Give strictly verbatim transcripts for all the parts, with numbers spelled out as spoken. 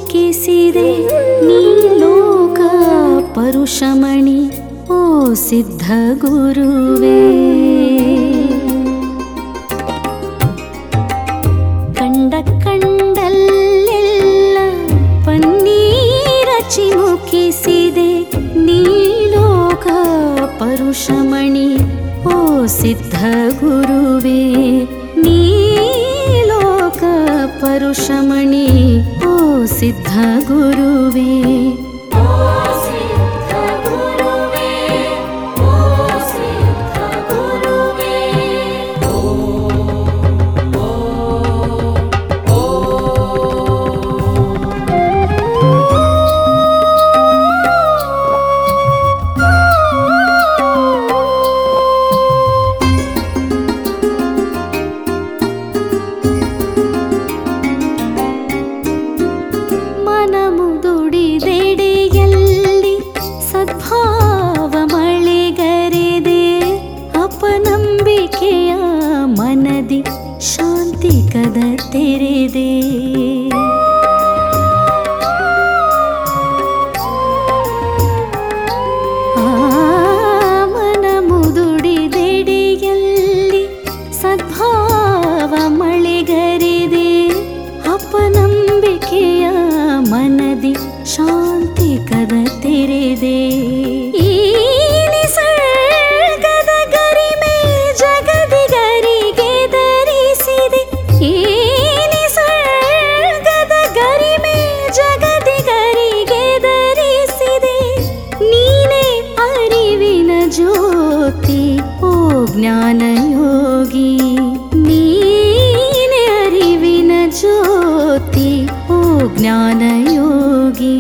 ಚಿಮುಕಿಸಿದೆ ನೀ ಲೋಕ ಪರುಷಮಣಿ ಓ ಸಿದ್ಧ ಗುರುವೇ. ಕಂಡ ಕಂಡಲ್ಲೆಲ್ಲ ಪನ್ನೀರ ಚಿಮುಕಿಸಿದೆ ನೀ ಲೋಕ ಪರುಷಮಣಿ ಓ ಸಿದ್ಧ ಗುರುವೇ. ನೀ ಲೋಕ ಪರುಷಮಣಿ ಓ ಸಿದ್ಧ ಗುರುವೇ. ಶಾಂತಿ ಕದ ತೆರೆದೆ ಆ ಮನ ಮುದುಡಿದೆಡೆಯಲ್ಲಿ ಸದ್ಭಾವ ಮಳೆಗರೆದೆ. ಅಪನಂಬಿಕೆಯ ಮನದಿ ಶಾಂತಿ ಕದ ತೆರೆದೆ. ಜ್ಞಾನಯೋಗಿ ನೀನೆ ಅರಿವಿನ ಜ್ಯೋತಿ ಓ ಜ್ಞಾನಯೋಗಿ.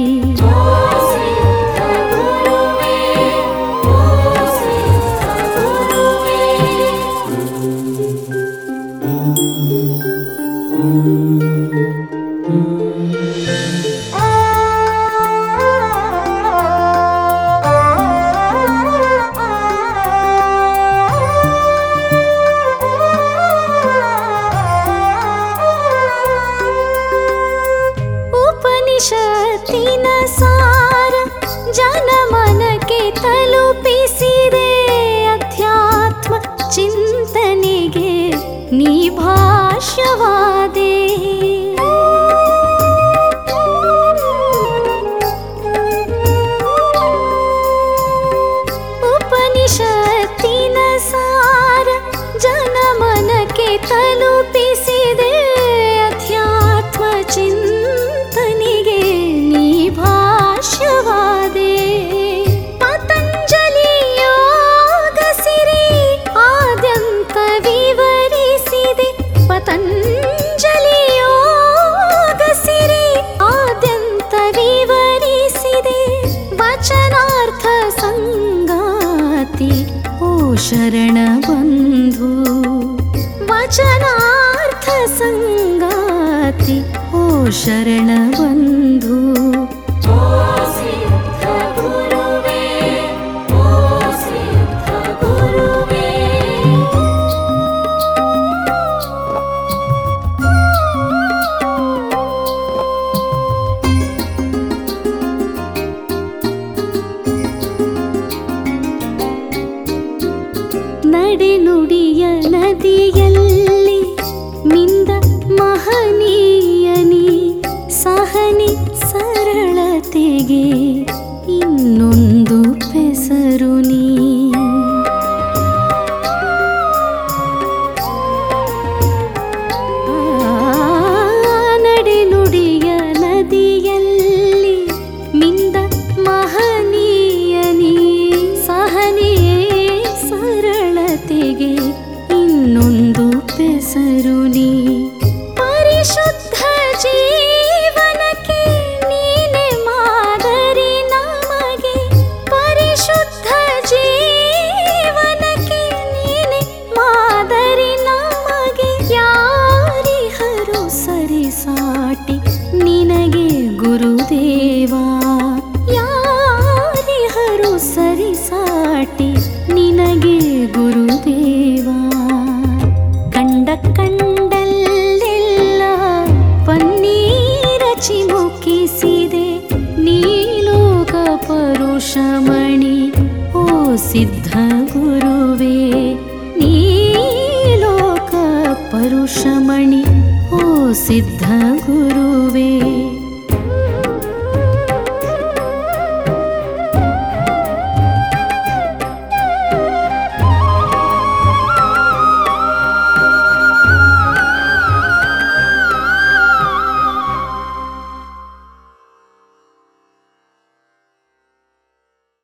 ಉಪನಿಷತ್ತಿನ ಸಾರ ಜನಮನಕ್ಕೆ ತಲುಪಿಸಿದೆ. ಅಧ್ಯಾತ್ಮ ಚಿಂತನೆಗೆ ನೀ ಭಾಷ್ಯವಾದೆ. ಉಪನಿಷತ್ತಿನ ಸಾರ ಜನಮನಕ್ಕೆ ತಲುಪಿಸಿದೆ. ಅಧ್ಯಾತ್ಮ ಚಿಂತನೆಗೆ ನೀ ಭಾಷ್ಯವಾದೆ. ಪತಂಜಲಿ ಯೋಗ ಸಿರಿ ಆದ್ಯಂತ ವಿವರಿಸಿದೆ. ಪತಂಜಲಿ ಯೋಗ ಸಿರಿ ಆದ್ಯಂತ ವಿವರಿಸಿದೆ. ವಚನಾರ್ಥ ಸಂಗಾತಿ ಓ ಶರಣ ಬಂಧು. ವಚನಾರ್ಥ ಸಂಗಾತಿ ಓ ಶರಣ ಬಂಧು. ನಡೆನುಡಿಯ ನದಿಯಲ್ಲಿ ಮಿಂದ ಮಹನೀಯನಿ ಸಹನಿ ಸರಳತೆಗೆ ಇನ್ನೊಂದು ಪೆಸರು ನೀ. ನಡೆನುಡಿಯ ನದಿಯಲ್ಲಿ ಮಿಂದ ಮಹನೀಯನಿ ಸಹನಿ ಸರಳತೆಗೆ ಇನ್ನೊಂದು ಪೆಸರು ನೀ. ಪರಿಶುದ್ಧ ಜೀವನಕ್ಕೆ ನೀನೆ ಮಾದರಿ ನಮಗೆ. ಪರಿಶುದ್ಧ ಜೀವನಕ್ಕೆ ನೀನೆ ಮಾದರಿ ನಮಗೆ. ಯಾರಿಹರು ಸರಿಸಾಟಿ ನಿನಗೆ ಗುರುದೇವಾ. ಯಾರಿಹರು ಸರಿಸಾಟಿ ನಿನಗೆ ಗುರುದೇವಾ. ಕಂಡ ಕಂಡಲ್ಲೆಲ್ಲ ಪನ್ನೀರ ಚಿಮುಕಿ ಕಲಶಮಣಿ ಓ ಸಿದ್ಧ